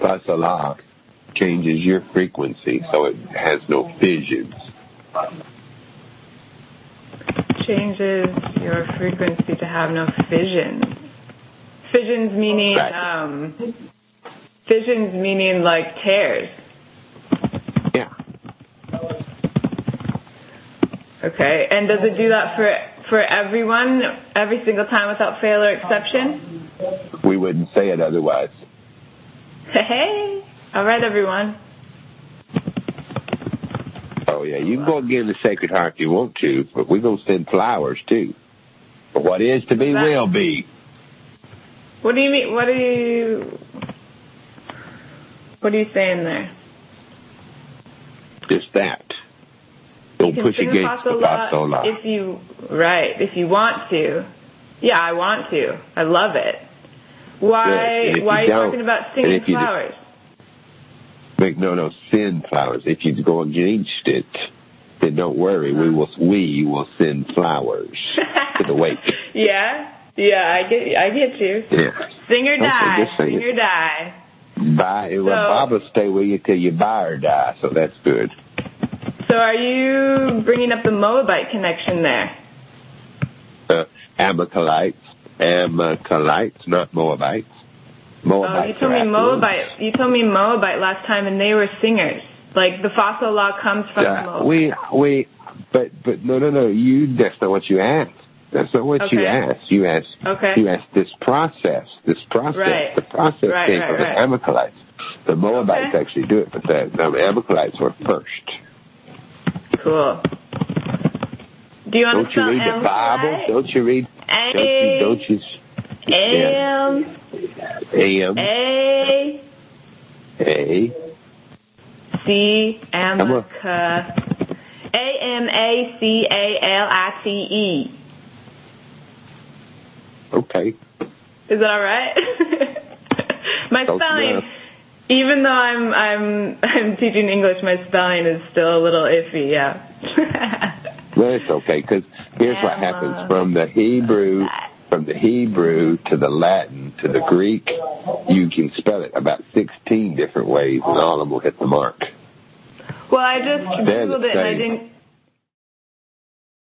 Fa La changes your frequency, so it has no fissions. Changes your frequency to have no fissions. Fissions meaning, right. Fissions meaning like tears. Yeah. Okay, and does it do that for everyone, every single time without fail or exception? We wouldn't say it otherwise. Hey, all right, everyone. Oh, yeah, you can go again the Sacred Heart if you want to, but we're going to send flowers, too. But what is to be will be. What do you mean? What are you saying there? Just that. Don't push against the Fa La. If you want to. Yeah, I want to. I love it. Why are you talking about singing flowers? No, send flowers. If you go against it, then don't worry. We will send flowers to the wake. Yeah, I get you. Yeah. Sing or die. Sing or die. Bob will stay with you till you buy or die, so that's good. So are you bringing up the Moabite connection there? Amalekites, not Moabites. You told me Moabite. You told me Moabite last time, and they were singers. Like the Fa La comes from Moabite. But no. That's not what you asked. That's not what you asked. You asked this process. Right. The process came from the Amalekites. The Moabites actually do it, but the Amalekites were first. Cool. Do you Don't you read the Bible? Don't you read? Don't you? A-M. C. Amalekites. Amacalite. Okay. Is that all right? My spelling, even though I'm teaching English, my spelling is still a little iffy. Yeah. Well, it's okay, because here's what happens from the Hebrew to the Latin to the Greek. You can spell it about 16 different ways, and all of them will hit the mark. Well, I just Googled it, and